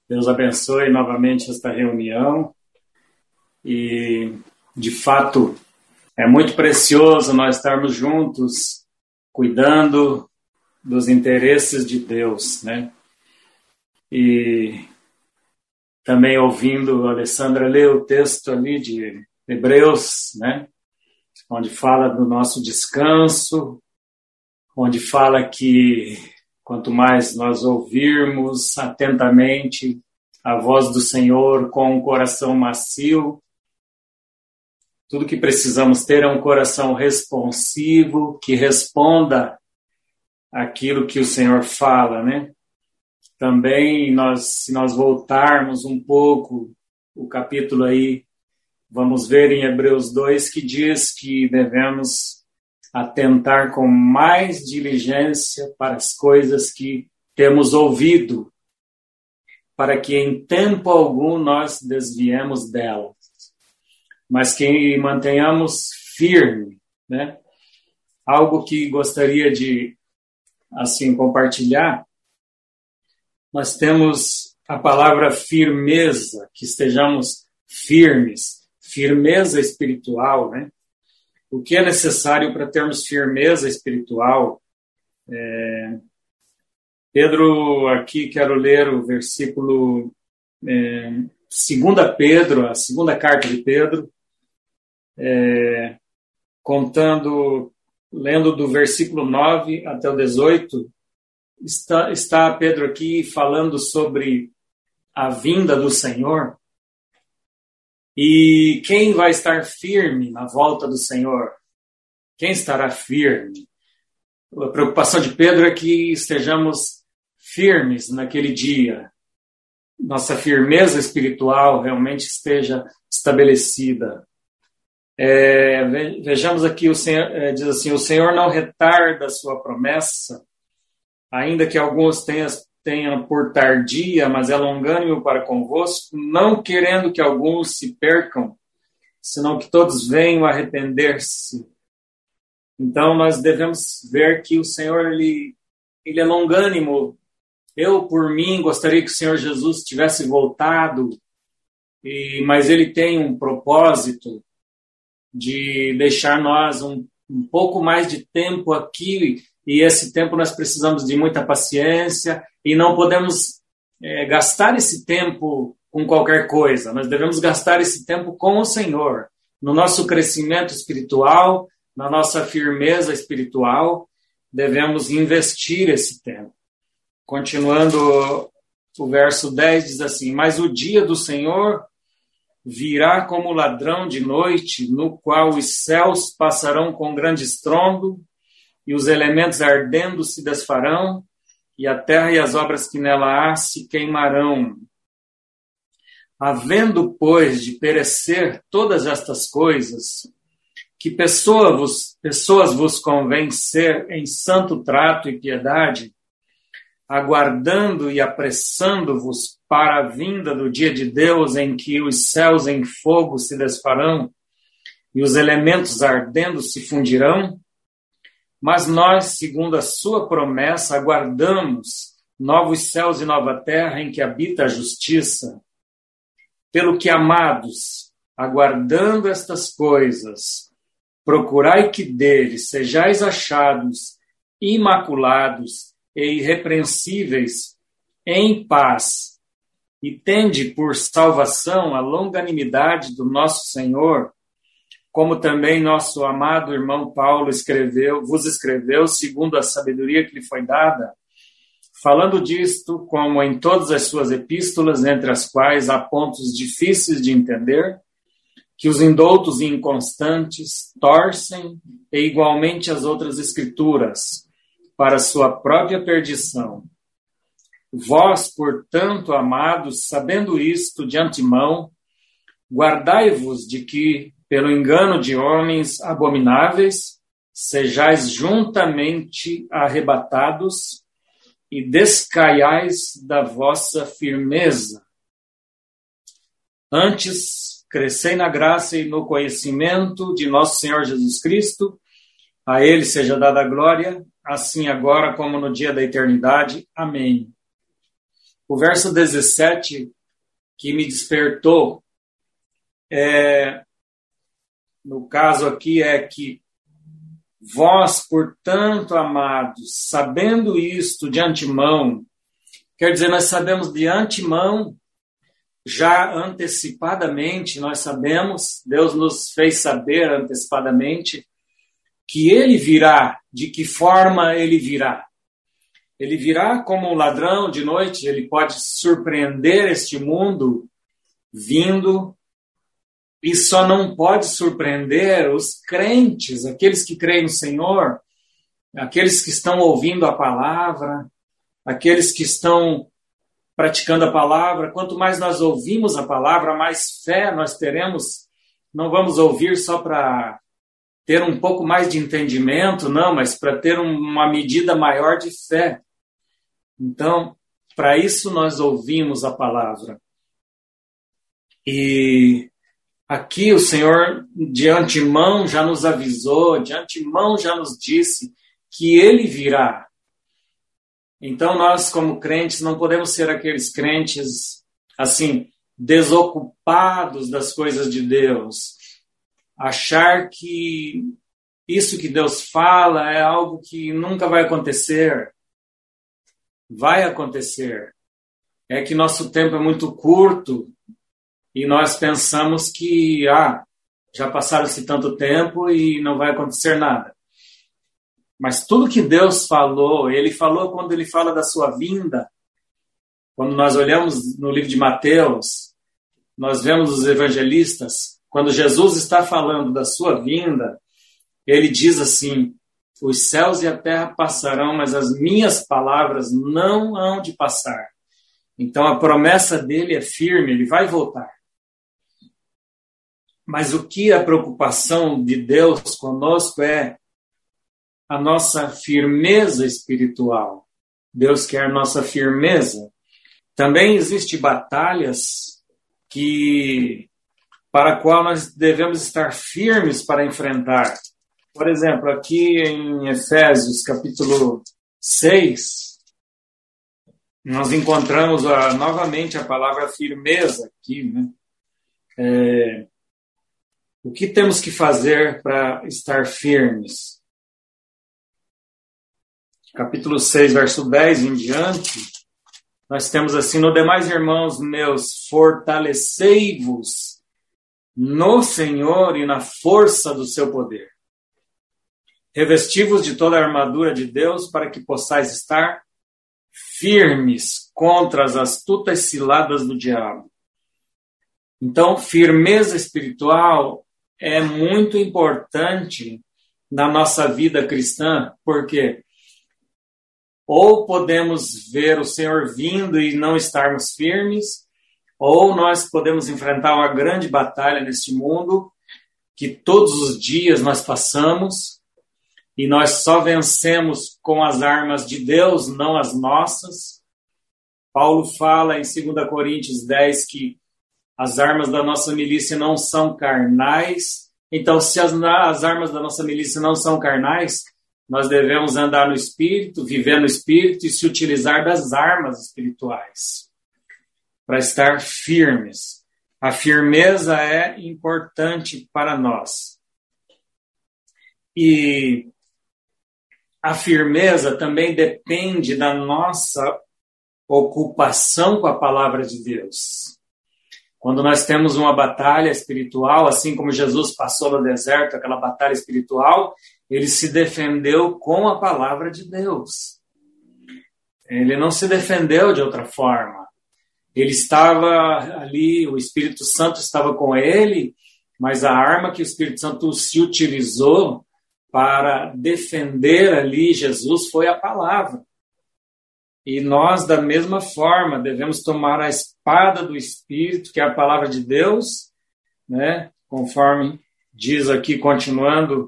Deus abençoe novamente esta reunião e, de fato, é muito precioso nós estarmos juntos, cuidando dos interesses de Deus, né? E também ouvindo a Alessandra ler o texto ali de Hebreus, né? Onde fala do nosso descanso, onde fala que quanto mais nós ouvirmos atentamente a voz do Senhor com um coração macio, tudo que precisamos ter é um coração responsivo, que responda àquilo que o Senhor fala, né? Também, se nós voltarmos um pouco o capítulo aí, vamos ver em Hebreus 2 que diz que devemos atentar com mais diligência para as coisas que temos ouvido, para que em tempo algum nós desviemos delas, mas que mantenhamos firme, né? Algo que gostaria de, assim, compartilhar, nós temos a palavra firmeza, que estejamos firmes, firmeza espiritual, né? O que é necessário para termos firmeza espiritual? Pedro, aqui quero ler o versículo 2 Pedro, a segunda carta de Pedro, lendo do versículo 9 até o 18, está Pedro aqui falando sobre a vinda do Senhor e quem vai estar firme na volta do Senhor. Quem estará firme? A preocupação de Pedro é que estejamos firmes naquele dia. Nossa firmeza espiritual realmente esteja estabelecida. Vejamos aqui, o Senhor diz assim: o Senhor não retarda a sua promessa, ainda que alguns tenham por tardia, mas é longânimo para convosco, não querendo que alguns se percam, senão que todos venham a arrepender-se. Então, nós devemos ver que o Senhor, ele é longânimo. Eu, por mim, gostaria que o Senhor Jesus tivesse voltado, mas ele tem um propósito de deixar nós um pouco mais de tempo aqui, e esse tempo nós precisamos de muita paciência, e não podemos gastar esse tempo com qualquer coisa. Nós devemos gastar esse tempo com o Senhor, no nosso crescimento espiritual, na nossa firmeza espiritual, devemos investir esse tempo. Continuando, o verso 10 diz assim: mas o dia do Senhor virá como ladrão de noite, no qual os céus passarão com grande estrondo, e os elementos ardendo se desfarão, e a terra e as obras que nela há se queimarão. Havendo, pois, de perecer todas estas coisas, que pessoas vos convém ser em santo trato e piedade, aguardando e apressando-vos para a vinda do dia de Deus, em que os céus em fogo se desfarão e os elementos ardendo se fundirão. Mas nós, segundo a sua promessa, aguardamos novos céus e nova terra em que habita a justiça. Pelo que, amados, aguardando estas coisas, procurai que deles sejais achados imaculados e irrepreensíveis em paz, e tende por salvação a longanimidade do nosso Senhor, como também nosso amado irmão Paulo vos escreveu, segundo a sabedoria que lhe foi dada, falando disto, como em todas as suas epístolas, entre as quais há pontos difíceis de entender, que os indoutos e inconstantes torcem, e igualmente as outras escrituras, para sua própria perdição. Vós, portanto, amados, sabendo isto de antemão, guardai-vos de que, pelo engano de homens abomináveis, sejais juntamente arrebatados e descaiais da vossa firmeza. Antes, crescei na graça e no conhecimento de nosso Senhor Jesus Cristo. A Ele seja dada a glória, assim agora como no dia da eternidade. Amém. O verso 17 que me despertou, no caso aqui, é que vós, portanto, amados, sabendo isto de antemão, quer dizer, nós sabemos de antemão, já antecipadamente, nós sabemos, Deus nos fez saber antecipadamente, que ele virá. De que forma ele virá? Ele virá como um ladrão de noite, ele pode surpreender este mundo vindo, e só não pode surpreender os crentes, aqueles que creem no Senhor, aqueles que estão ouvindo a palavra, aqueles que estão praticando a palavra. Quanto mais nós ouvimos a palavra, mais fé nós teremos. Não vamos ouvir só para ter um pouco mais de entendimento, não, mas para ter uma medida maior de fé. Então, para isso nós ouvimos a palavra. E aqui o Senhor, de antemão, já nos avisou, de antemão já nos disse que ele virá. Então, nós, como crentes, não podemos ser aqueles crentes, assim, desocupados das coisas de Deus. Achar que isso que Deus fala é algo que nunca vai acontecer. Vai acontecer. É que nosso tempo é muito curto e nós pensamos que já passaram-se tanto tempo e não vai acontecer nada. Mas tudo que Deus falou, ele falou quando ele fala da sua vinda. Quando nós olhamos no livro de Mateus, nós vemos os evangelistas, quando Jesus está falando da sua vinda, ele diz assim: os céus e a terra passarão, mas as minhas palavras não hão de passar. Então a promessa dele é firme, ele vai voltar. Mas o que a preocupação de Deus conosco é a nossa firmeza espiritual. Deus quer nossa firmeza. Também existem batalhas para a qual nós devemos estar firmes para enfrentar. Por exemplo, aqui em Efésios, capítulo 6, nós encontramos novamente a palavra firmeza aqui, né? O que temos que fazer para estar firmes? Capítulo 6, verso 10 em diante, nós temos assim: no demais, irmãos meus, fortalecei-vos no Senhor e na força do seu poder. Revesti-vos de toda a armadura de Deus para que possais estar firmes contra as astutas ciladas do diabo. Então, firmeza espiritual é muito importante na nossa vida cristã, porque ou podemos ver o Senhor vindo e não estarmos firmes, ou nós podemos enfrentar uma grande batalha neste mundo que todos os dias nós passamos, e nós só vencemos com as armas de Deus, não as nossas. Paulo fala em 2 Coríntios 10 que as armas da nossa milícia não são carnais. Então, se as armas da nossa milícia não são carnais, nós devemos andar no Espírito, viver no Espírito e se utilizar das armas espirituais para estar firmes. A firmeza é importante para nós. E a firmeza também depende da nossa ocupação com a palavra de Deus. Quando nós temos uma batalha espiritual, assim como Jesus passou no deserto, aquela batalha espiritual, ele se defendeu com a palavra de Deus. Ele não se defendeu de outra forma. Ele estava ali, o Espírito Santo estava com ele, mas a arma que o Espírito Santo se utilizou para defender ali Jesus foi a palavra. E nós, da mesma forma, devemos tomar a espada do Espírito, que é a palavra de Deus, né? Conforme diz aqui, continuando,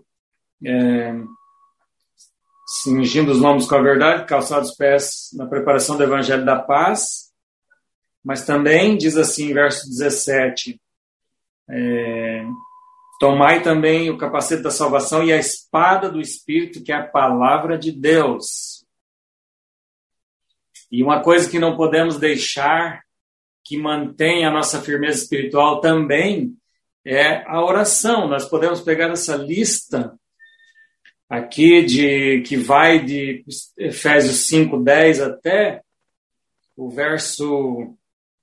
cingindo os lombos com a verdade, calçados os pés na preparação do Evangelho da Paz. Mas também diz assim, verso 17, tomai também o capacete da salvação e a espada do Espírito, que é a palavra de Deus. E uma coisa que não podemos deixar, que mantém a nossa firmeza espiritual também, é a oração. Nós podemos pegar essa lista aqui que vai de Efésios 5:10 até o verso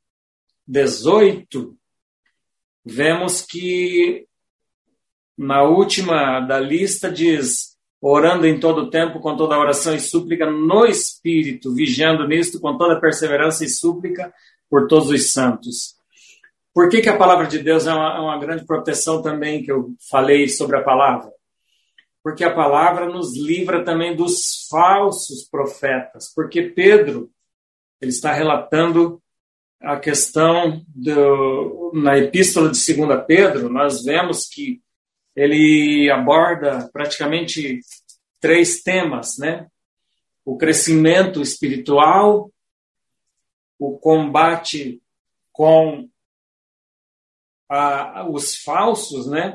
18, vemos que na última da lista diz: orando em todo tempo, com toda oração e súplica no Espírito, vigiando nisto com toda perseverança e súplica por todos os santos. Por que a palavra de Deus é uma grande proteção também, que eu falei sobre a palavra? Porque a palavra nos livra também dos falsos profetas. Porque Pedro, ele está relatando a questão na epístola de 2 Pedro, nós vemos que ele aborda praticamente 3 temas, né? O crescimento espiritual, o combate com os falsos, né?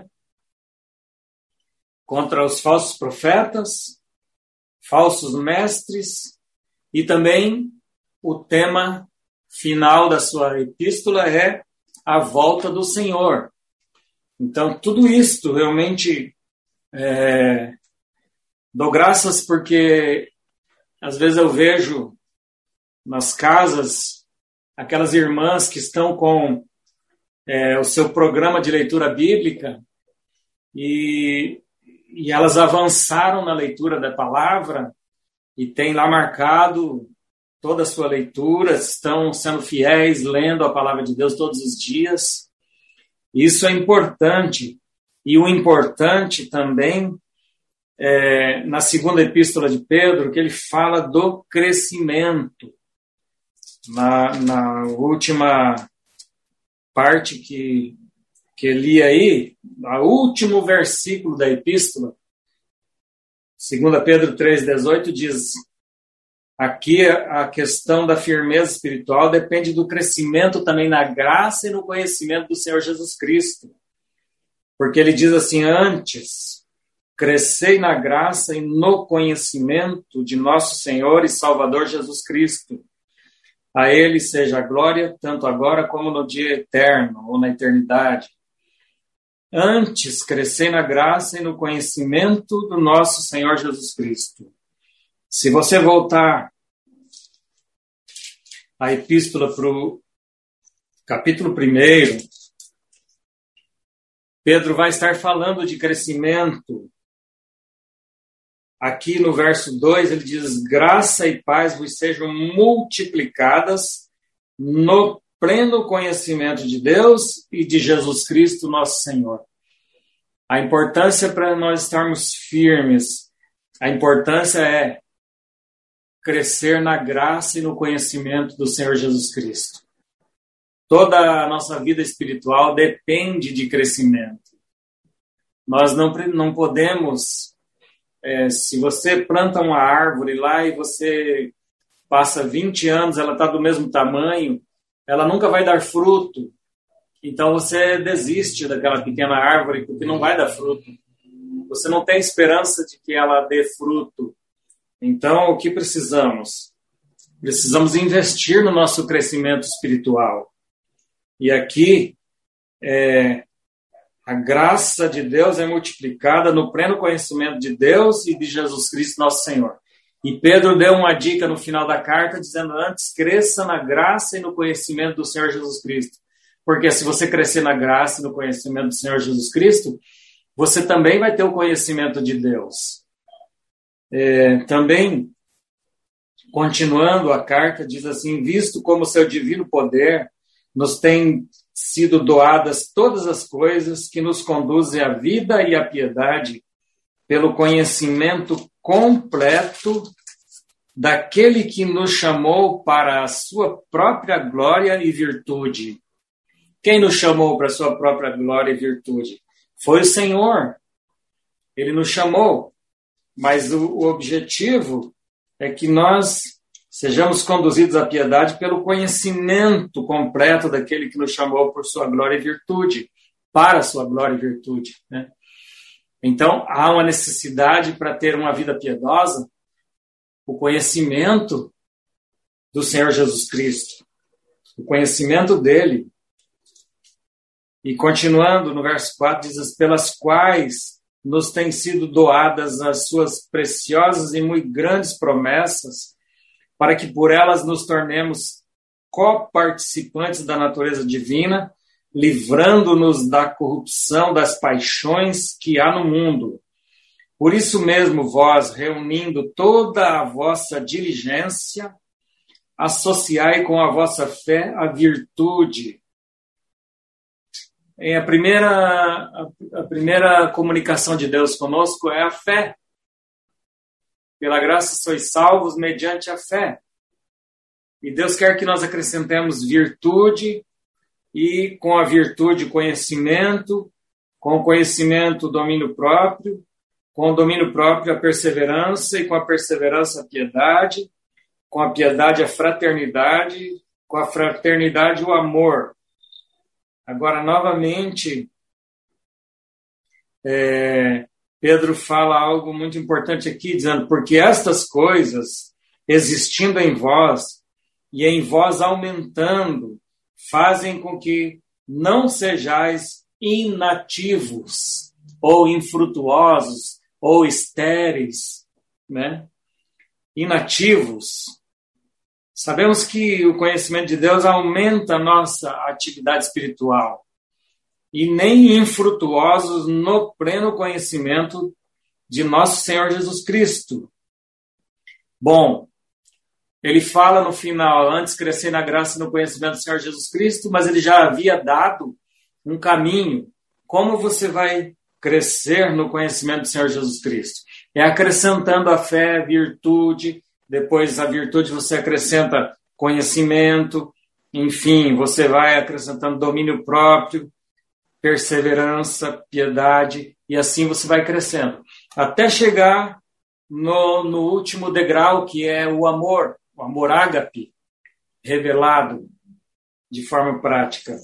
Contra os falsos profetas, falsos mestres, e também o tema final da sua epístola é a volta do Senhor. Então, tudo isto realmente dou graças, porque às vezes eu vejo nas casas aquelas irmãs que estão com o seu programa de leitura bíblica e elas avançaram na leitura da palavra e tem lá marcado toda a sua leitura, estão sendo fiéis, lendo a palavra de Deus todos os dias. Isso é importante. E o importante também na segunda epístola de Pedro, que ele fala do crescimento. Na última parte que li aí, o último versículo da epístola, 2 Pedro 3,18, diz: aqui a questão da firmeza espiritual depende do crescimento também na graça e no conhecimento do Senhor Jesus Cristo. Porque ele diz assim: antes, crescei na graça e no conhecimento de nosso Senhor e Salvador Jesus Cristo. A ele seja a glória, tanto agora como no dia eterno, ou na eternidade. Antes, crescei na graça e no conhecimento do nosso Senhor Jesus Cristo. Se você voltar a epístola para o capítulo 1, Pedro vai estar falando de crescimento. Aqui no verso 2 ele diz: graça e paz vos sejam multiplicadas no pleno conhecimento de Deus e de Jesus Cristo, nosso Senhor. A importância para nós estarmos firmes, a importância é crescer na graça e no conhecimento do Senhor Jesus Cristo. Toda a nossa vida espiritual depende de crescimento. Nós não podemos, se você planta uma árvore lá e você passa 20 anos, ela está do mesmo tamanho, ela nunca vai dar fruto. Então você desiste daquela pequena árvore porque não vai dar fruto. Você não tem esperança de que ela dê fruto. Então, o que precisamos? Precisamos investir no nosso crescimento espiritual. E aqui, a graça de Deus é multiplicada no pleno conhecimento de Deus e de Jesus Cristo, nosso Senhor. E Pedro deu uma dica no final da carta, dizendo: antes, cresça na graça e no conhecimento do Senhor Jesus Cristo. Porque se você crescer na graça e no conhecimento do Senhor Jesus Cristo, você também vai ter o conhecimento de Deus. Também, continuando a carta, diz assim: visto como seu divino poder nos tem sido doadas todas as coisas que nos conduzem à vida e à piedade, pelo conhecimento completo daquele que nos chamou para a sua própria glória e virtude. Quem nos chamou para a sua própria glória e virtude? Foi o Senhor. Ele nos chamou. Mas o objetivo é que nós sejamos conduzidos à piedade pelo conhecimento completo daquele que nos chamou por sua glória e virtude, para a sua glória e virtude, né? Então, há uma necessidade para ter uma vida piedosa. O conhecimento do Senhor Jesus Cristo, o conhecimento dele. E continuando no verso 4, diz: pelas quais nos têm sido doadas as suas preciosas e muito grandes promessas, para que por elas nos tornemos coparticipantes da natureza divina, livrando-nos da corrupção das paixões que há no mundo. Por isso mesmo, vós, reunindo toda a vossa diligência, associai com a vossa fé a virtude. A primeira comunicação de Deus conosco é a fé. Pela graça sois salvos mediante a fé. E Deus quer que nós acrescentemos virtude, e com a virtude conhecimento, com o conhecimento domínio próprio, com o domínio próprio a perseverança, e com a perseverança a piedade, com a piedade a fraternidade, com a fraternidade o amor. Agora, novamente, Pedro fala algo muito importante aqui, dizendo: porque estas coisas, existindo em vós, e em vós aumentando, fazem com que não sejais inativos, ou infrutuosos, ou estéreis, né? Inativos. Sabemos que o conhecimento de Deus aumenta a nossa atividade espiritual. E nem infrutuosos no pleno conhecimento de nosso Senhor Jesus Cristo. Bom, ele fala no final: antes crescer na graça e no conhecimento do Senhor Jesus Cristo, mas ele já havia dado um caminho. Como você vai crescer no conhecimento do Senhor Jesus Cristo? É acrescentando a fé, virtude, depois a virtude você acrescenta conhecimento, enfim, você vai acrescentando domínio próprio, perseverança, piedade, e assim você vai crescendo. Até chegar no último degrau, que é o amor ágape, revelado de forma prática.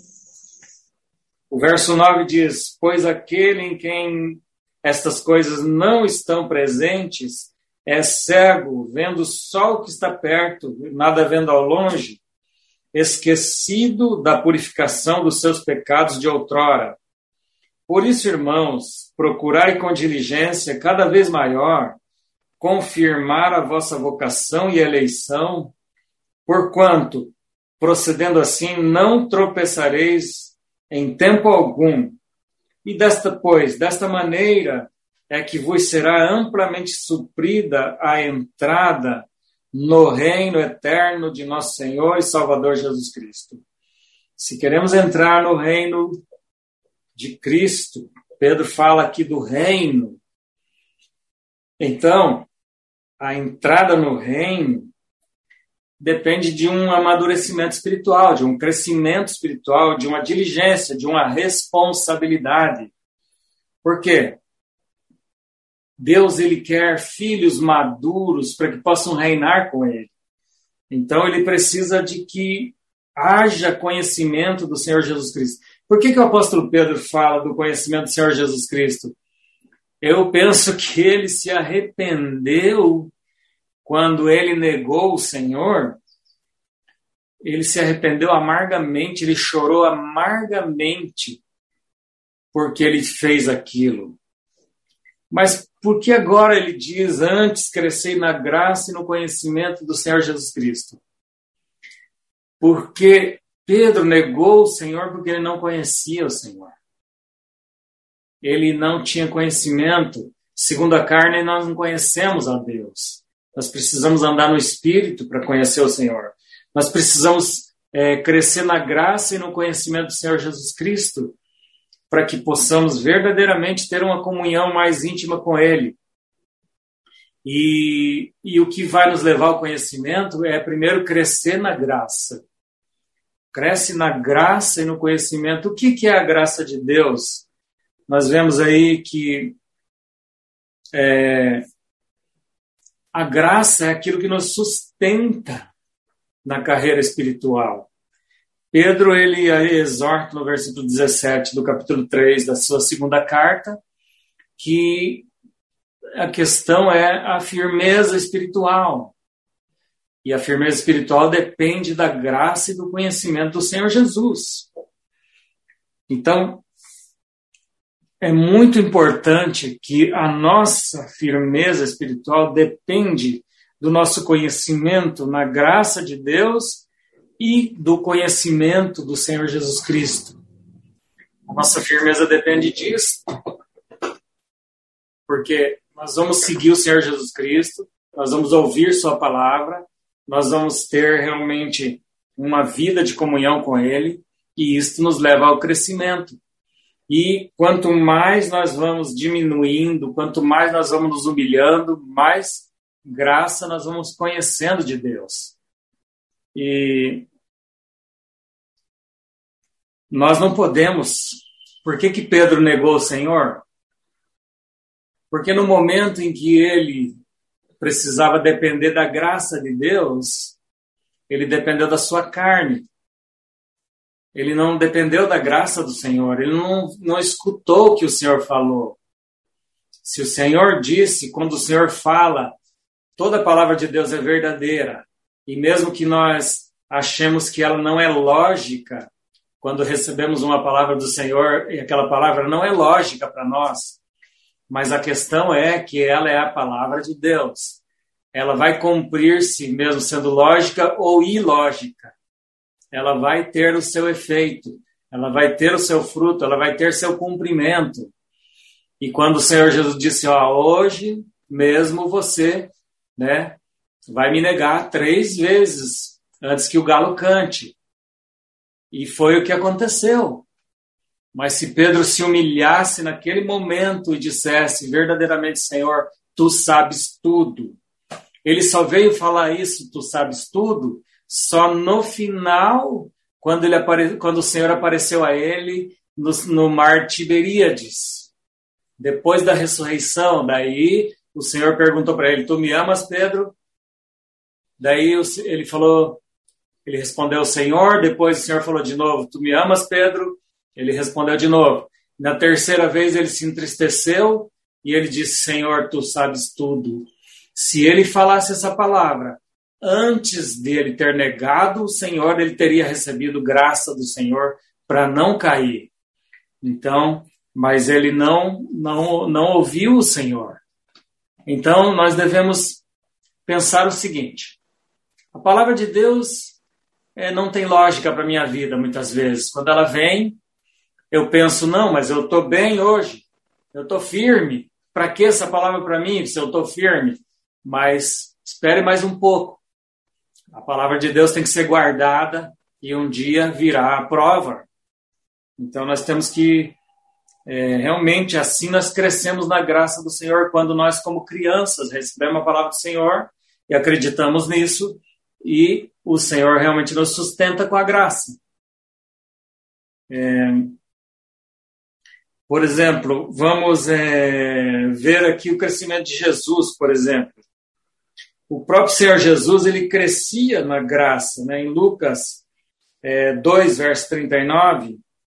O verso 9 diz: pois aquele em quem estas coisas não estão presentes é cego, vendo só o que está perto, nada vendo ao longe, esquecido da purificação dos seus pecados de outrora. Por isso, irmãos, procurai com diligência cada vez maior confirmar a vossa vocação e eleição, porquanto, procedendo assim, não tropeçareis em tempo algum. E desta maneira é que vos será amplamente suprida a entrada no reino eterno de nosso Senhor e Salvador Jesus Cristo. Se queremos entrar no reino de Cristo, Pedro fala aqui do reino. Então, a entrada no reino depende de um amadurecimento espiritual, de um crescimento espiritual, de uma diligência, de uma responsabilidade. Por quê? Deus, ele quer filhos maduros para que possam reinar com ele. Então, ele precisa de que haja conhecimento do Senhor Jesus Cristo. Por que o apóstolo Pedro fala do conhecimento do Senhor Jesus Cristo? Eu penso que ele se arrependeu quando ele negou o Senhor. Ele se arrependeu amargamente, ele chorou amargamente porque ele fez aquilo. Mas por que agora ele diz: antes crescei na graça e no conhecimento do Senhor Jesus Cristo? Porque Pedro negou o Senhor porque ele não conhecia o Senhor. Ele não tinha conhecimento. Segundo a carne, nós não conhecemos a Deus. Nós precisamos andar no Espírito para conhecer o Senhor. Nós precisamos crescer na graça e no conhecimento do Senhor Jesus Cristo para que possamos verdadeiramente ter uma comunhão mais íntima com Ele. E o que vai nos levar ao conhecimento é, primeiro, crescer na graça. Cresce na graça e no conhecimento. O que é a graça de Deus? Nós vemos aí que a graça é aquilo que nos sustenta na carreira espiritual. Pedro, ele exorta no versículo 17 do capítulo 3 da sua segunda carta, que a questão é a firmeza espiritual. E a firmeza espiritual depende da graça e do conhecimento do Senhor Jesus. Então, é muito importante que a nossa firmeza espiritual depende do nosso conhecimento na graça de Deus e do conhecimento do Senhor Jesus Cristo. A nossa firmeza depende disso, porque nós vamos seguir o Senhor Jesus Cristo, nós vamos ouvir sua palavra, nós vamos ter realmente uma vida de comunhão com Ele, e isso nos leva ao crescimento. E quanto mais nós vamos diminuindo, quanto mais nós vamos nos humilhando, mais graça nós vamos conhecendo de Deus. E nós não podemos... Por que Pedro negou o Senhor? Porque no momento em que ele precisava depender da graça de Deus, ele dependeu da sua carne. Ele não dependeu da graça do Senhor. Ele não escutou o que o Senhor falou. Se o Senhor disse, quando o Senhor fala, toda a palavra de Deus é verdadeira. E mesmo que nós achemos que ela não é lógica, quando recebemos uma palavra do Senhor, e aquela palavra não é lógica para nós, mas a questão é que ela é a palavra de Deus. Ela vai cumprir-se, mesmo sendo lógica ou ilógica. Ela vai ter o seu efeito, ela vai ter o seu fruto, ela vai ter seu cumprimento. E quando o Senhor Jesus disse, hoje mesmo você, vai me negar 3 vezes antes que o galo cante. E foi o que aconteceu. Mas se Pedro se humilhasse naquele momento e dissesse verdadeiramente, Senhor, tu sabes tudo. Ele só veio falar isso, tu sabes tudo, só no final, quando o Senhor apareceu a ele no mar Tiberíades. Depois da ressurreição, daí o Senhor perguntou para ele, tu me amas, Pedro? Daí ele respondeu, Senhor. Depois o Senhor falou de novo, tu me amas, Pedro? Ele respondeu de novo. Na 3ª vez ele se entristeceu e ele disse, Senhor, tu sabes tudo. Se ele falasse essa palavra antes dele ter negado o Senhor, ele teria recebido graça do Senhor para não cair. Então, mas ele não ouviu o Senhor. Então, nós devemos pensar o seguinte, a palavra de Deus não tem lógica para a minha vida, muitas vezes. Quando ela vem, eu penso, não, mas eu estou bem hoje, eu estou firme. Para que essa palavra para mim, se eu estou firme? Mas espere mais um pouco. A palavra de Deus tem que ser guardada e um dia virá a prova. Então nós temos que, realmente, assim nós crescemos na graça do Senhor, quando nós, como crianças, recebemos a palavra do Senhor e acreditamos nisso, e o Senhor realmente nos sustenta com a graça. Por exemplo, vamos ver aqui o crescimento de Jesus, por exemplo. O próprio Senhor Jesus, ele crescia na graça, Em Lucas 2, verso 39,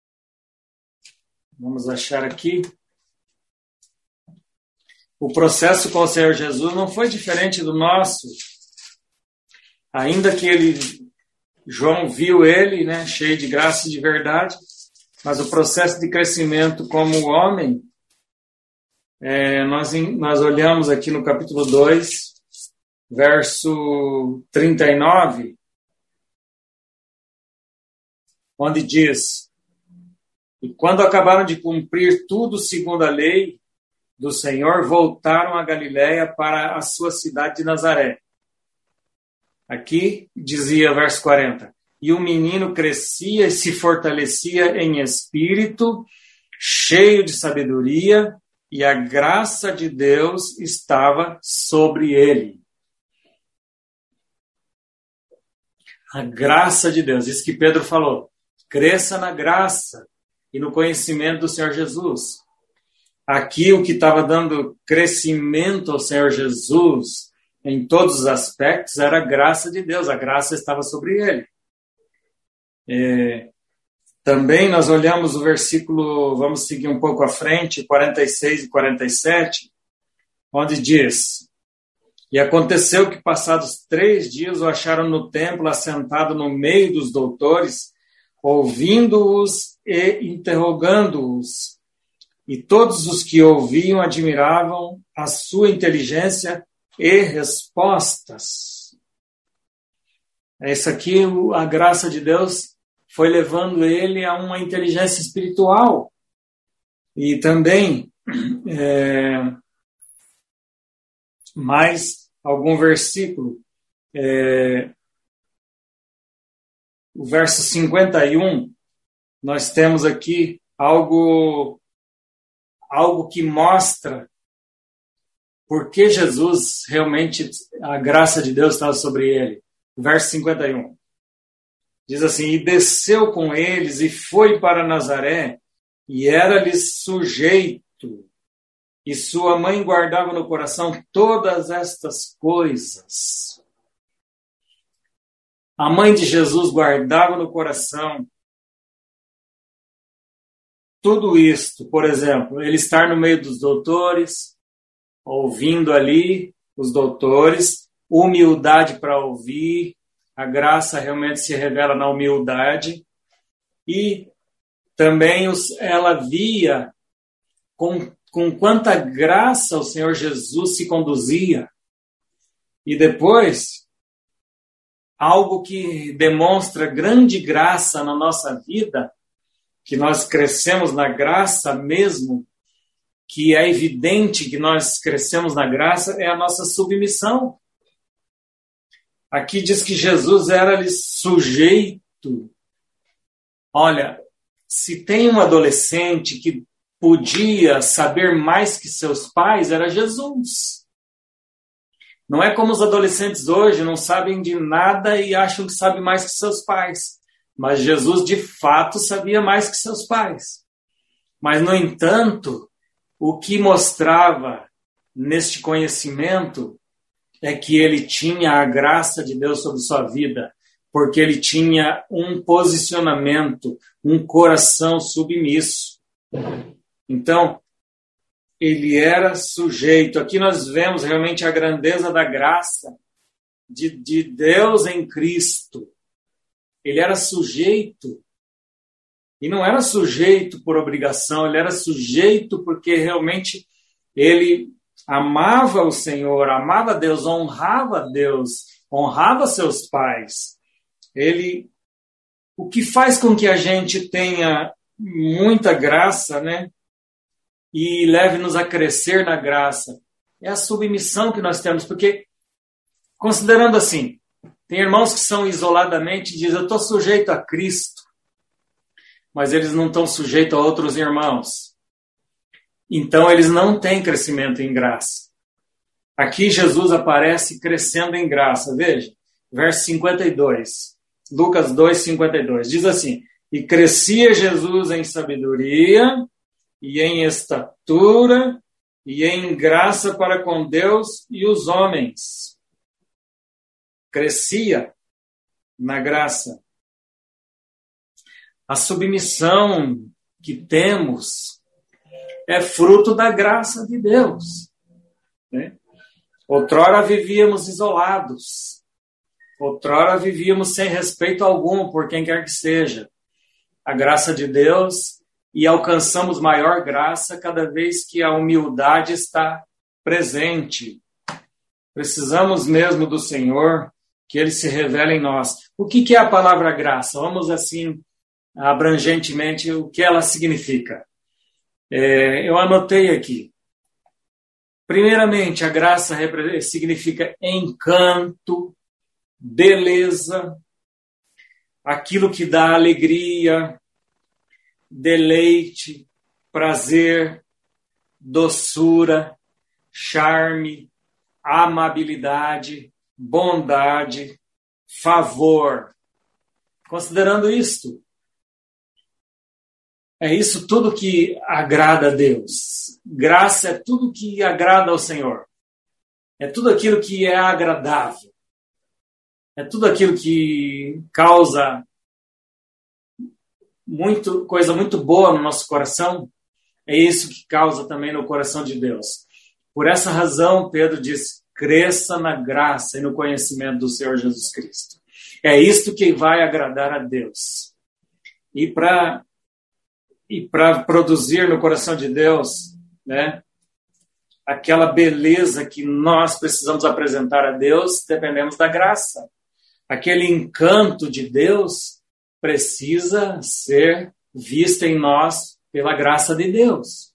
vamos achar aqui. O processo com o Senhor Jesus não foi diferente do nosso. Ainda que João viu ele, cheio de graça e de verdade, mas o processo de crescimento como homem, nós olhamos aqui no capítulo 2, verso 39, onde diz, e quando acabaram de cumprir tudo segundo a lei do Senhor, voltaram a Galiléia para a sua cidade de Nazaré. Aqui dizia, verso 40, e o menino crescia e se fortalecia em espírito, cheio de sabedoria, e a graça de Deus estava sobre ele. A graça de Deus, isso que Pedro falou, cresça na graça e no conhecimento do Senhor Jesus. Aqui o que estava dando crescimento ao Senhor Jesus em todos os aspectos era a graça de Deus, a graça estava sobre ele. Também nós olhamos o versículo, vamos seguir um pouco à frente, 46 e 47, onde diz, E aconteceu que, passados 3 dias, o acharam no templo, assentado no meio dos doutores, ouvindo-os e interrogando-os. E todos os que ouviam admiravam a sua inteligência e respostas. Isso aqui, a graça de Deus foi levando ele a uma inteligência espiritual. E também, mais algum versículo, o verso 51, nós temos aqui algo que mostra por que Jesus, realmente, a graça de Deus estava sobre ele. Verso 51. Diz assim: e desceu com eles e foi para Nazaré, e era-lhes sujeito, e sua mãe guardava no coração todas estas coisas. A mãe de Jesus guardava no coração tudo isto. Por exemplo, ele estar no meio dos doutores, ouvindo ali os doutores, humildade para ouvir, a graça realmente se revela na humildade, e também ela via com quanta graça o Senhor Jesus se conduzia. E depois, algo que demonstra grande graça na nossa vida, que nós crescemos na graça mesmo, que é evidente que nós crescemos na graça, é a nossa submissão. Aqui diz que Jesus era-lhe sujeito. Olha, se tem um adolescente que podia saber mais que seus pais, era Jesus. Não é como os adolescentes hoje, não sabem de nada e acham que sabem mais que seus pais. Mas Jesus, de fato, sabia mais que seus pais. Mas, no entanto, o que mostrava neste conhecimento é que ele tinha a graça de Deus sobre sua vida, porque ele tinha um posicionamento, um coração submisso. Então, ele era sujeito. Aqui nós vemos realmente a grandeza da graça de Deus em Cristo. Ele era sujeito. E não era sujeito por obrigação, ele era sujeito porque realmente ele amava o Senhor, amava Deus, honrava seus pais. O que faz com que a gente tenha muita graça, né? E leve-nos a crescer na graça, é a submissão que nós temos, porque, considerando assim, tem irmãos que são isoladamente e dizem, eu estou sujeito a Cristo, mas eles não estão sujeitos a outros irmãos. Então, eles não têm crescimento em graça. Aqui, Jesus aparece crescendo em graça. Veja, verso 52. Lucas 2, 52. Diz assim, e crescia Jesus em sabedoria e em estatura e em graça para com Deus e os homens. Crescia na graça. A submissão que temos é fruto da graça de Deus. Né? Outrora vivíamos isolados. Outrora vivíamos sem respeito algum por quem quer que seja. A graça de Deus, e alcançamos maior graça cada vez que a humildade está presente. Precisamos mesmo do Senhor, que Ele se revele em nós. O que é a palavra graça? Vamos assim, abrangentemente, o que ela significa. Eu anotei aqui. Primeiramente, a graça significa encanto, beleza, aquilo que dá alegria, deleite, prazer, doçura, charme, amabilidade, bondade, favor. Considerando isto, é isso tudo que agrada a Deus. Graça é tudo que agrada ao Senhor. É tudo aquilo que é agradável. É tudo aquilo que causa coisa muito boa no nosso coração. É isso que causa também no coração de Deus. Por essa razão, Pedro diz, cresça na graça e no conhecimento do Senhor Jesus Cristo. É isto que vai agradar a Deus. E para produzir no coração de Deus, né, aquela beleza que nós precisamos apresentar a Deus, dependemos da graça. Aquele encanto de Deus precisa ser visto em nós pela graça de Deus.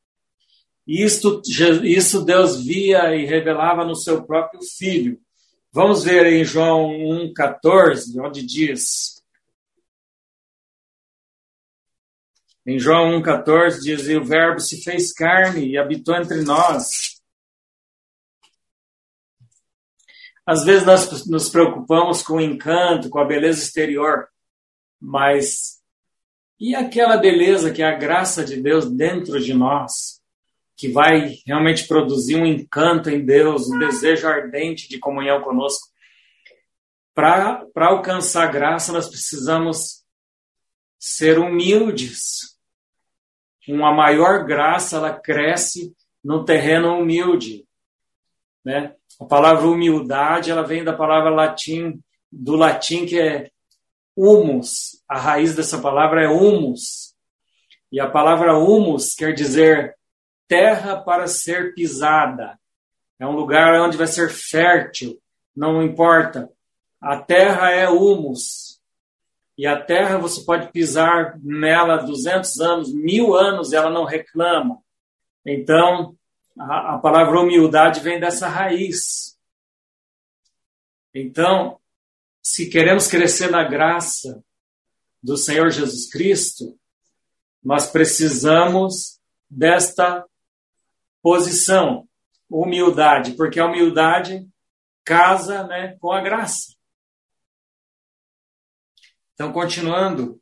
Isso Deus via e revelava no seu próprio Filho. Vamos ver em João 1,14, onde diz... Em João 1,14 diz, e o verbo se fez carne e habitou entre nós. Às vezes nós nos preocupamos com o encanto, com a beleza exterior, mas e aquela beleza que é a graça de Deus dentro de nós, que vai realmente produzir um encanto em Deus, um desejo ardente de comunhão conosco? Para alcançar graça, nós precisamos ser humildes. Uma maior graça, ela cresce no terreno humilde, né? A palavra humildade, ela vem da palavra do latim que é humus. A raiz dessa palavra é humus. E a palavra humus quer dizer terra para ser pisada. É um lugar onde vai ser fértil, não importa. A terra é humus. E a terra, você pode pisar nela 200 anos, 1000 anos, e ela não reclama. Então, a palavra humildade vem dessa raiz. Então, se queremos crescer na graça do Senhor Jesus Cristo, nós precisamos desta posição, humildade, porque a humildade casa, né, com a graça. Então, continuando,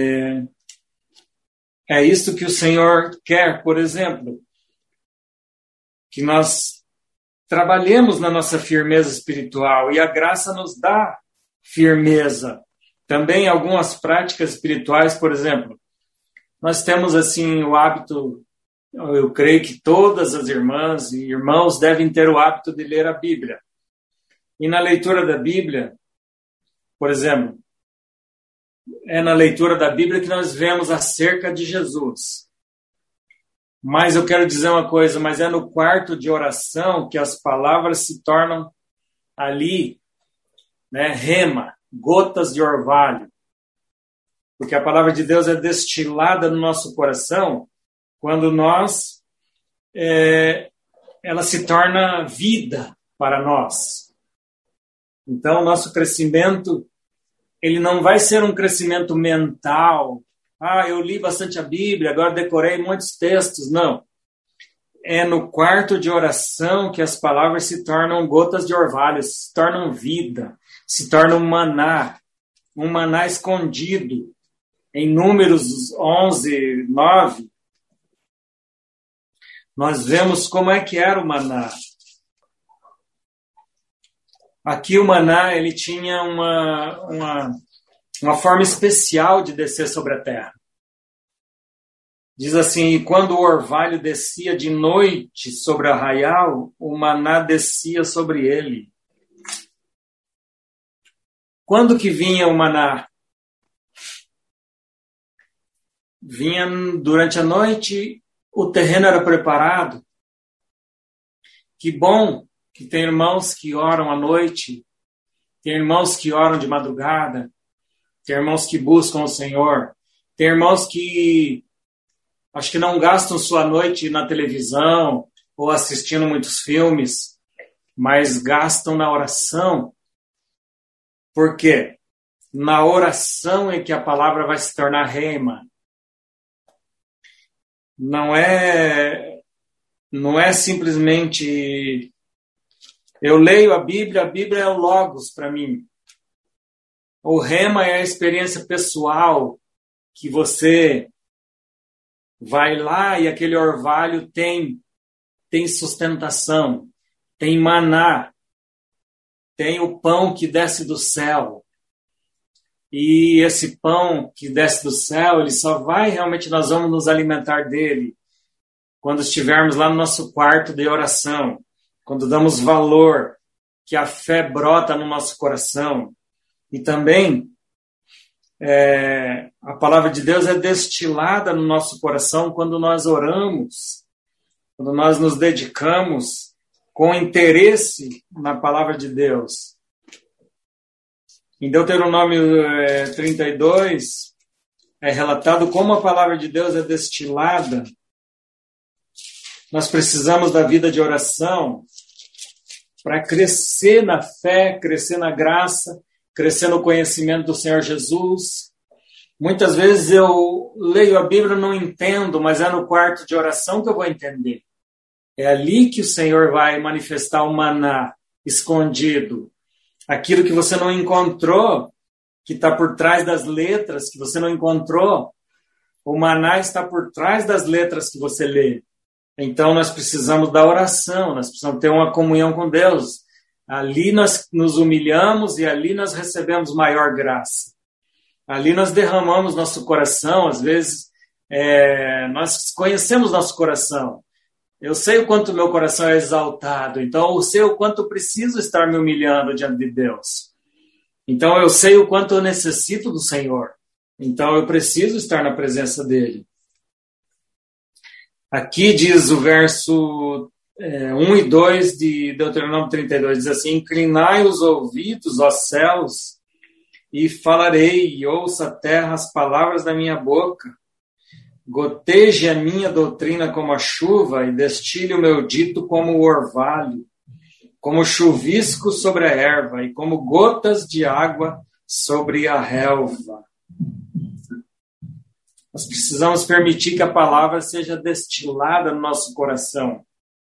é isso que o Senhor quer, por exemplo, que nós trabalhemos na nossa firmeza espiritual, e a graça nos dá firmeza. Também algumas práticas espirituais, por exemplo, nós temos assim o hábito, eu creio que todas as irmãs e irmãos devem ter o hábito de ler a Bíblia. E na leitura da Bíblia, por exemplo, é na leitura da Bíblia que nós vemos acerca de Jesus. Mas eu quero dizer uma coisa, mas é no quarto de oração que as palavras se tornam ali, né, rema, gotas de orvalho. Porque a palavra de Deus é destilada no nosso coração quando ela se torna vida para nós. Então, o nosso crescimento, ele não vai ser um crescimento mental. Eu li bastante a Bíblia, agora decorei muitos textos. Não. É no quarto de oração que as palavras se tornam gotas de orvalho, se tornam vida, se tornam um maná escondido. Em Números 11, 9, nós vemos como é que era o maná. Aqui o maná, ele tinha uma forma especial de descer sobre a terra. Diz assim, e quando o orvalho descia de noite sobre o arraial, o maná descia sobre ele. Quando que vinha o maná? Vinha durante a noite, o terreno era preparado. Que bom que tem irmãos que oram à noite, tem irmãos que oram de madrugada, tem irmãos que buscam o Senhor, tem irmãos que acho que não gastam sua noite na televisão ou assistindo muitos filmes, mas gastam na oração. Por quê? Na oração é que a palavra vai se tornar rema. Não é simplesmente eu leio a Bíblia é o Logos para mim. O rema é a experiência pessoal que você vai lá e aquele orvalho tem sustentação, tem maná, tem o pão que desce do céu. E esse pão que desce do céu, ele só vai realmente, nós vamos nos alimentar dele quando estivermos lá no nosso quarto de oração, quando damos valor, que a fé brota no nosso coração. E também a palavra de Deus é destilada no nosso coração quando nós oramos, quando nós nos dedicamos com interesse na palavra de Deus. Em Deuteronômio 32, é relatado como a palavra de Deus é destilada. Nós precisamos da vida de oração para crescer na fé, crescer na graça, crescer no conhecimento do Senhor Jesus. Muitas vezes eu leio a Bíblia e não entendo, mas é no quarto de oração que eu vou entender. É ali que o Senhor vai manifestar o maná escondido. Aquilo que você não encontrou, que está por trás das letras que você não encontrou, o maná está por trás das letras que você lê. Então nós precisamos da oração, nós precisamos ter uma comunhão com Deus. Ali nós nos humilhamos e ali nós recebemos maior graça. Ali nós derramamos nosso coração, às vezes nós conhecemos nosso coração. Eu sei o quanto meu coração é exaltado, então eu sei o quanto eu preciso estar me humilhando diante de Deus. Então eu sei o quanto eu necessito do Senhor. Então eu preciso estar na presença dEle. Aqui diz o verso 1 e 2 de Deuteronômio 32, diz assim: inclinai os ouvidos, ó céus, e falarei, e ouça a terra as palavras da minha boca. Goteje a minha doutrina como a chuva, e destile o meu dito como o orvalho, como chuvisco sobre a erva, e como gotas de água sobre a relva. Nós precisamos permitir que a palavra seja destilada no nosso coração.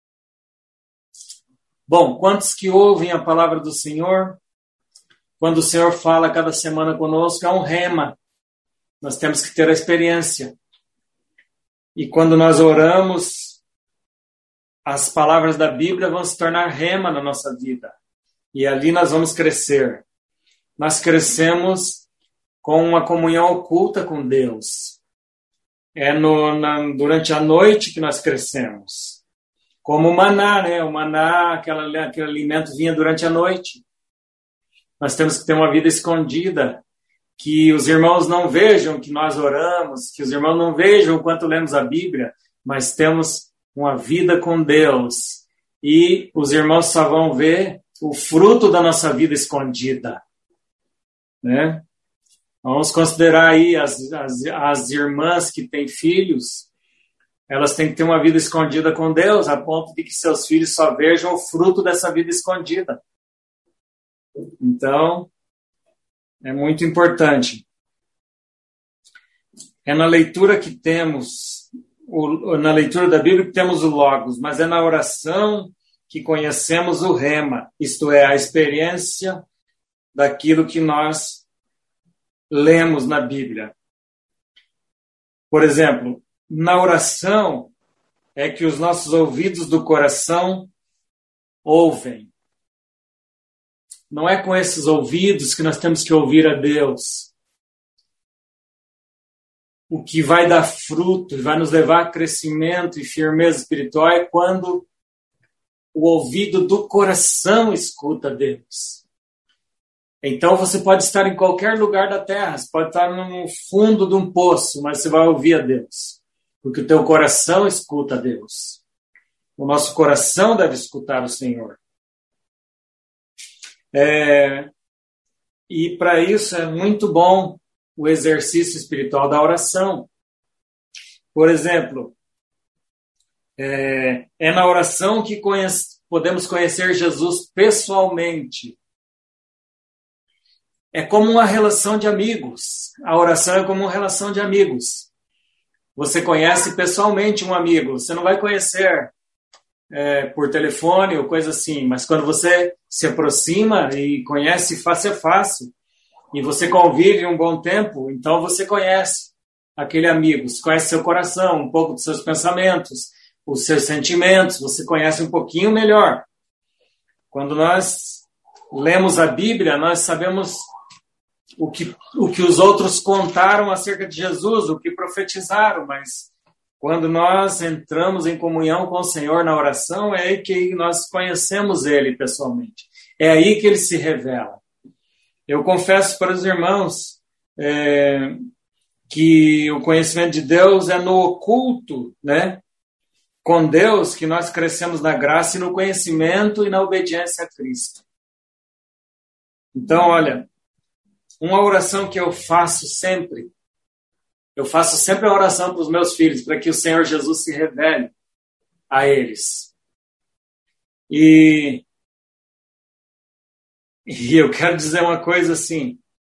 Bom, quantos que ouvem a palavra do Senhor? Quando o Senhor fala cada semana conosco, é um rema. Nós temos que ter a experiência. E quando nós oramos, as palavras da Bíblia vão se tornar rema na nossa vida. E ali nós vamos crescer. Nós crescemos com uma comunhão oculta com Deus. Durante a noite que nós crescemos. Como o maná, né? O maná, aquele alimento vinha durante a noite. Nós temos que ter uma vida escondida, que os irmãos não vejam que nós oramos, que os irmãos não vejam o quanto lemos a Bíblia, mas temos uma vida com Deus. E os irmãos só vão ver o fruto da nossa vida escondida. Né? Vamos considerar aí as irmãs que têm filhos, elas têm que ter uma vida escondida com Deus, a ponto de que seus filhos só vejam o fruto dessa vida escondida. Então, é muito importante. É na leitura que temos, na leitura da Bíblia que temos o Logos, mas é na oração que conhecemos o Rema, isto é, a experiência daquilo que nós lemos na Bíblia. Por exemplo, na oração é que os nossos ouvidos do coração ouvem. Não é com esses ouvidos que nós temos que ouvir a Deus. O que vai dar fruto e vai nos levar a crescimento e firmeza espiritual é quando o ouvido do coração escuta a Deus. Então você pode estar em qualquer lugar da terra, você pode estar no fundo de um poço, mas você vai ouvir a Deus, porque o teu coração escuta a Deus. O nosso coração deve escutar o Senhor. E para isso é muito bom o exercício espiritual da oração. Por exemplo, é na oração que podemos conhecer Jesus pessoalmente. É como uma relação de amigos. A oração é como uma relação de amigos. Você conhece pessoalmente um amigo. Você não vai conhecer por telefone ou coisa assim, mas quando você se aproxima e conhece face a face, e você convive um bom tempo, então você conhece aquele amigo, você conhece seu coração, um pouco dos seus pensamentos, os seus sentimentos, você conhece um pouquinho melhor. Quando nós lemos a Bíblia, nós sabemos o que os outros contaram acerca de Jesus, o que profetizaram, mas Quando nós entramos em comunhão com o Senhor na oração, é aí que nós conhecemos Ele pessoalmente. É aí que Ele se revela. Eu confesso para os irmãos que o conhecimento de Deus é no oculto, né? Com Deus que nós crescemos na graça e no conhecimento e na obediência a Cristo. Então, olha, uma oração que eu faço sempre a oração para os meus filhos, para que o Senhor Jesus se revele a eles. E eu quero dizer uma coisa assim,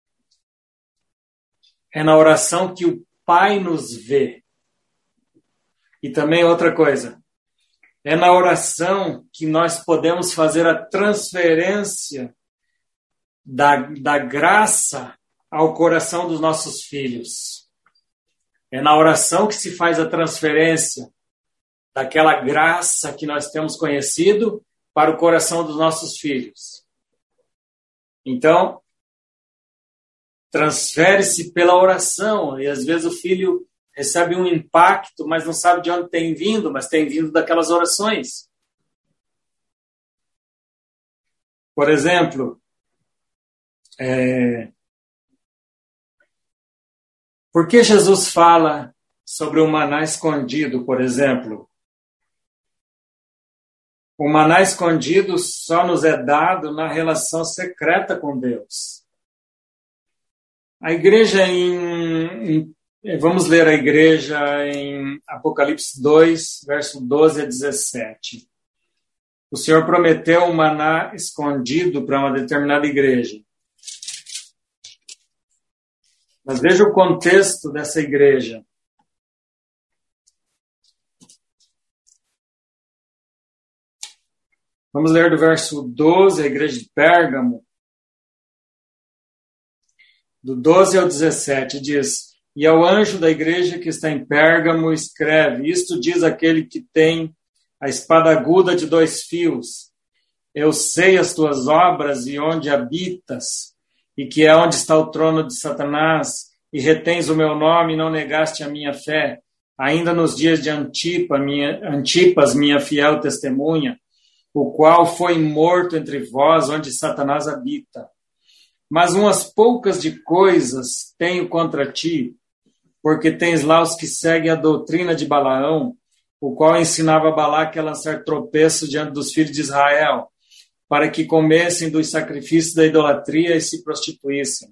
é na oração que o Pai nos vê. E também outra coisa, é na oração que nós podemos fazer a transferência da graça ao coração dos nossos filhos. É na oração que se faz a transferência daquela graça que nós temos conhecido para o coração dos nossos filhos. Então, transfere-se pela oração, e às vezes o filho recebe um impacto, mas não sabe de onde tem vindo, mas tem vindo daquelas orações. Por exemplo, por que Jesus fala sobre o maná escondido, por exemplo? O maná escondido só nos é dado na relação secreta com Deus. A igreja vamos ler a igreja em Apocalipse 2, verso 12 a 17. O Senhor prometeu um maná escondido para uma determinada igreja. Mas veja o contexto dessa igreja. Vamos ler do verso 12, a igreja de Pérgamo. Do 12 ao 17, diz: E ao anjo da igreja que está em Pérgamo escreve, isto diz aquele que tem a espada aguda de 2 fios. Eu sei as tuas obras e onde habitas, e que é onde está o trono de Satanás, e retens o meu nome e não negaste a minha fé, ainda nos dias de Antipas, minha fiel testemunha, o qual foi morto entre vós, onde Satanás habita. Mas umas poucas de coisas tenho contra ti, porque tens lá os que seguem a doutrina de Balaão, o qual ensinava Balaque a lançar tropeço diante dos filhos de Israel, para que comessem dos sacrifícios da idolatria e se prostituíssem.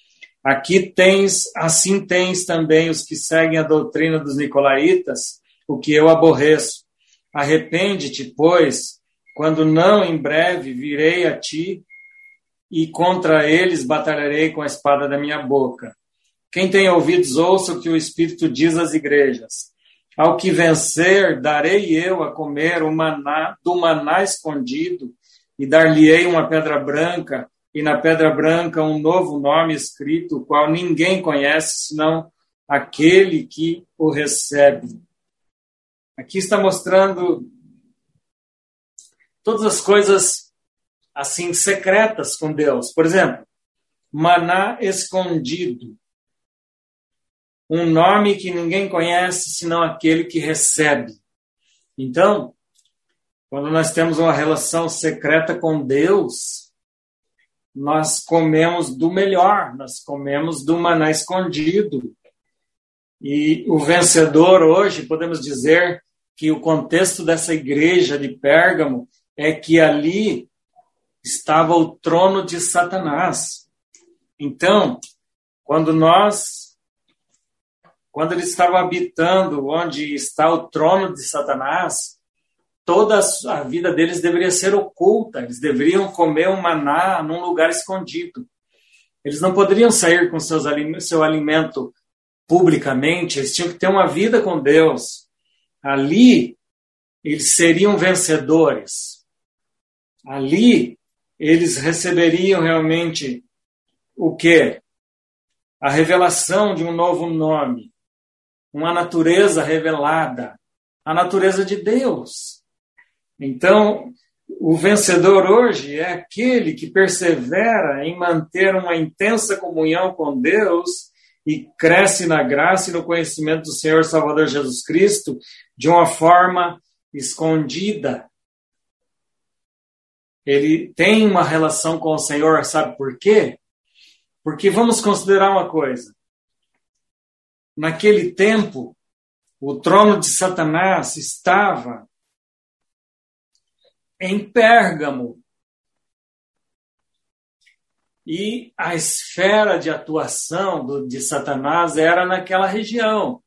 Assim tens também os que seguem a doutrina dos nicolaítas, o que eu aborreço. Arrepende-te, pois, quando não em breve virei a ti, e contra eles batalharei com a espada da minha boca. Quem tem ouvidos, ouça o que o Espírito diz às igrejas. Ao que vencer, darei eu a comer do maná escondido, e dar-lhe-ei uma pedra branca, e na pedra branca um novo nome escrito, o qual ninguém conhece, senão aquele que o recebe. Aqui está mostrando todas as coisas assim secretas com Deus. Por exemplo, maná escondido. Um nome que ninguém conhece, senão aquele que recebe. Então, quando nós temos uma relação secreta com Deus, nós comemos do melhor, nós comemos do maná escondido. E o vencedor hoje, podemos dizer que o contexto dessa igreja de Pérgamo é que ali estava o trono de Satanás. Então, quando ele estava habitando onde está o trono de Satanás, toda a vida deles deveria ser oculta. Eles deveriam comer um maná num lugar escondido. Eles não poderiam sair com seu alimento publicamente, eles tinham que ter uma vida com Deus. Ali, eles seriam vencedores. Ali, eles receberiam realmente o quê? A revelação de um novo nome, uma natureza revelada, a natureza de Deus. Então, o vencedor hoje é aquele que persevera em manter uma intensa comunhão com Deus e cresce na graça e no conhecimento do Senhor Salvador Jesus Cristo de uma forma escondida. Ele tem uma relação com o Senhor, sabe por quê? Porque vamos considerar uma coisa. Naquele tempo, o trono de Satanás estava em Pérgamo. E a esfera de atuação de Satanás era naquela região.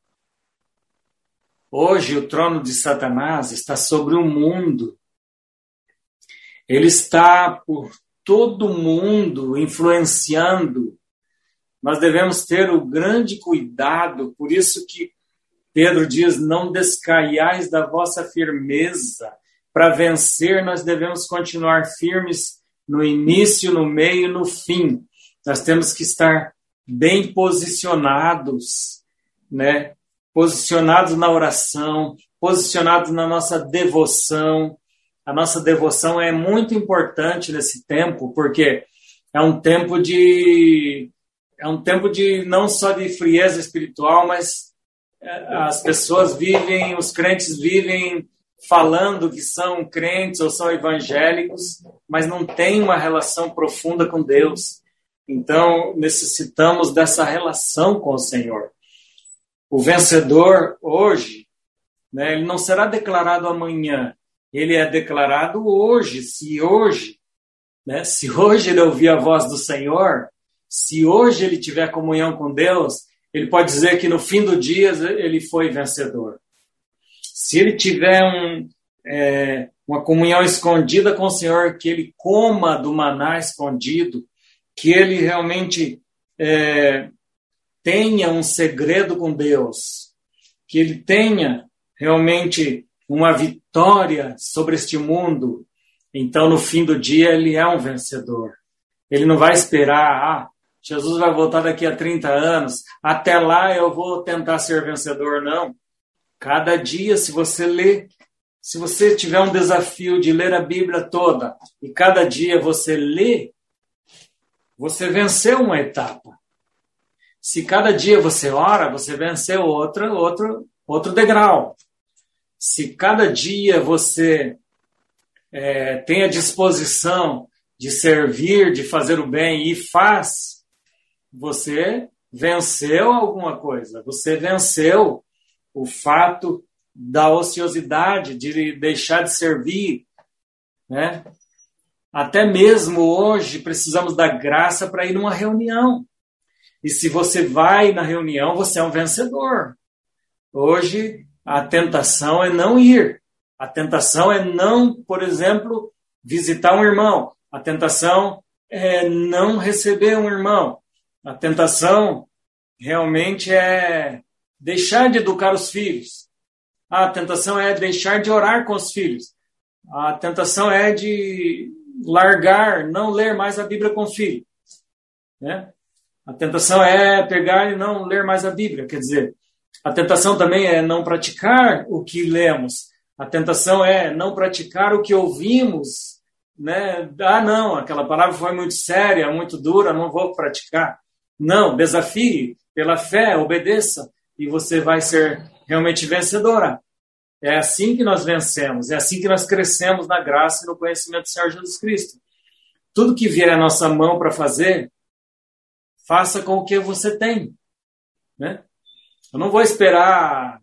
Hoje, o trono de Satanás está sobre o mundo. Ele está por todo o mundo influenciando. Nós devemos ter o grande cuidado, por isso que Pedro diz, não descaiais da vossa firmeza. Para vencer, nós devemos continuar firmes no início, no meio e no fim. Nós temos que estar bem posicionados, né? Posicionados na oração, posicionados na nossa devoção. A nossa devoção é muito importante nesse tempo, porque é um tempo de não só de frieza espiritual, mas as pessoas vivem, os crentes vivem falando que são crentes ou são evangélicos, mas não têm uma relação profunda com Deus. Então, necessitamos dessa relação com o Senhor. O vencedor hoje, né, ele não será declarado amanhã, ele é declarado hoje. Se hoje ele ouvir a voz do Senhor, se hoje ele tiver comunhão com Deus, ele pode dizer que no fim do dia ele foi vencedor. Se ele tiver uma comunhão escondida com o Senhor, que ele coma do maná escondido, que ele realmente tenha um segredo com Deus, que ele tenha realmente uma vitória sobre este mundo, então no fim do dia ele é um vencedor. Ele não vai esperar, Jesus vai voltar daqui a 30 anos, até lá eu vou tentar ser vencedor, não. Cada dia, se você tiver um desafio de ler a Bíblia toda, e cada dia você lê, você venceu uma etapa. Se cada dia você ora, você venceu outro degrau. Se cada dia você tem a disposição de servir, de fazer o bem e faz, você venceu alguma coisa. Você venceu o fato da ociosidade, de deixar de servir, né? Até mesmo hoje precisamos da graça para ir numa reunião. E se você vai na reunião, você é um vencedor. Hoje, a tentação é não ir. A tentação é não, por exemplo, visitar um irmão. A tentação é não receber um irmão. A tentação realmente é deixar de educar os filhos. A tentação é deixar de orar com os filhos. A tentação é de largar, não ler mais a Bíblia com o filho, né? A tentação é pegar e não ler mais a Bíblia. Quer dizer, a tentação também é não praticar o que lemos. A tentação é não praticar o que ouvimos, né? Não, aquela palavra foi muito séria, muito dura, não vou praticar. Não, desafie, pela fé, obedeça, e você vai ser realmente vencedora. É assim que nós vencemos, é assim que nós crescemos na graça e no conhecimento do Senhor Jesus Cristo. Tudo que vier à nossa mão para fazer, faça com o que você tem, né? Eu não vou esperar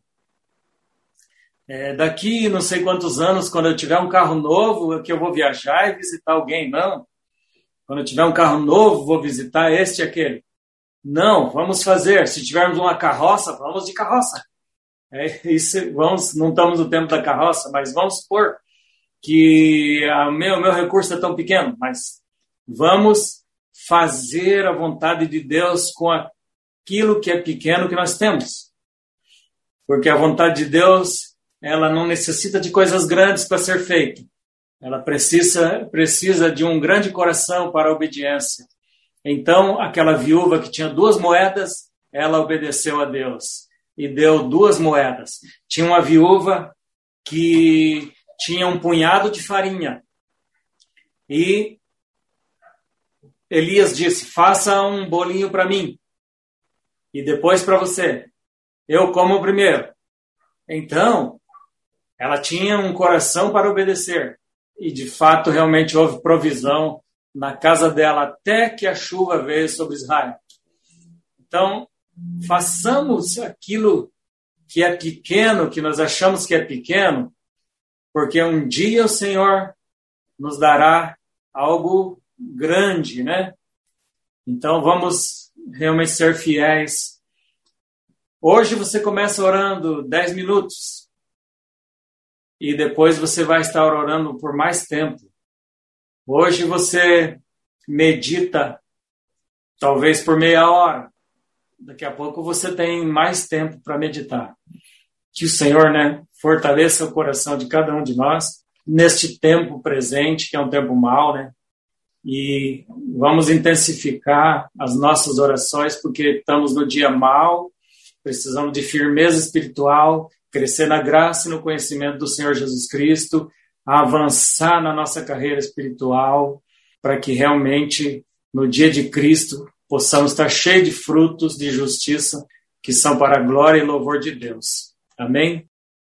daqui não sei quantos anos, quando eu tiver um carro novo, que eu vou viajar e visitar alguém, não. Quando eu tiver um carro novo, vou visitar este e aquele. Não, vamos fazer. Se tivermos uma carroça, vamos de carroça. Não estamos no tempo da carroça, mas vamos supor que o meu recurso é tão pequeno, mas vamos fazer a vontade de Deus com aquilo que é pequeno que nós temos. Porque a vontade de Deus, ela não necessita de coisas grandes para ser feita. Ela precisa de um grande coração para a obediência. Então, aquela viúva que tinha 2 moedas, ela obedeceu a Deus e deu 2 moedas. Tinha uma viúva que tinha um punhado de farinha. E Elias disse, faça um bolinho para mim. e depois para você. Eu como primeiro. Então, ela tinha um coração para obedecer. E, de fato, realmente houve provisão na casa dela até que a chuva veio sobre Israel. Então, façamos aquilo que é pequeno, que nós achamos que é pequeno, porque um dia o Senhor nos dará algo grande, né? Então, vamos realmente ser fiéis. Hoje você começa orando 10 minutos e depois você vai estar orando por mais tempo. Hoje você medita talvez por meia hora. Daqui a pouco você tem mais tempo para meditar. Que o Senhor, fortaleça o coração de cada um de nós neste tempo presente, que é um tempo mau, E vamos intensificar as nossas orações, porque estamos no dia mau, precisamos de firmeza espiritual, crescer na graça e no conhecimento do Senhor Jesus Cristo, avançar na nossa carreira espiritual, para que realmente, no dia de Cristo, possamos estar cheios de frutos de justiça, que são para a glória e louvor de Deus. Amém?